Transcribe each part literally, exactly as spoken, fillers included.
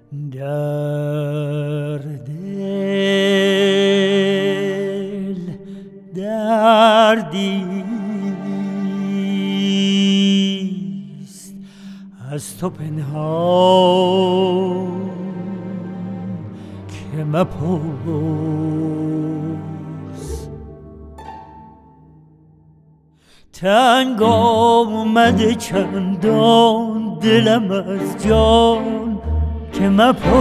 در دل دردیست از تو پنهان که مپرس. تنگ آمده چندان دلم از جان که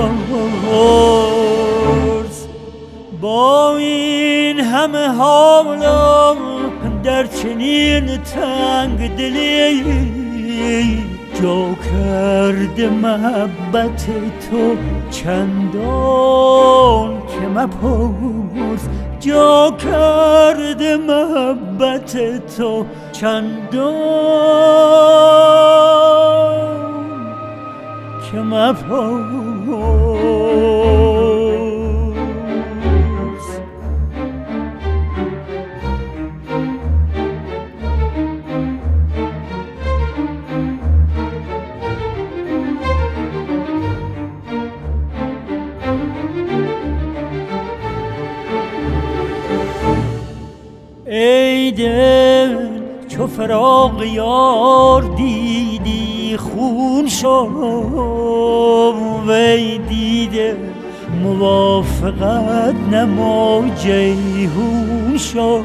مپرس. با این همه حالا در چنین تنگ دلی جا کرده محبت تو چندان که مپرس. جا کرده محبت تو چندان که مپرس. ای دل چو فراق یار دیدی خون شو، وی دیده موافقت نما جیحون شو.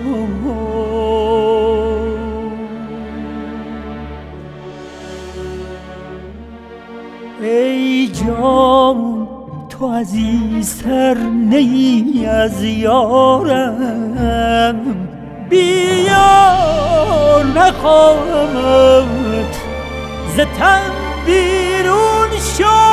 ای جان تو عزیزتر نیی از یارم، بیا نخواهمت ز تن بیرون شو.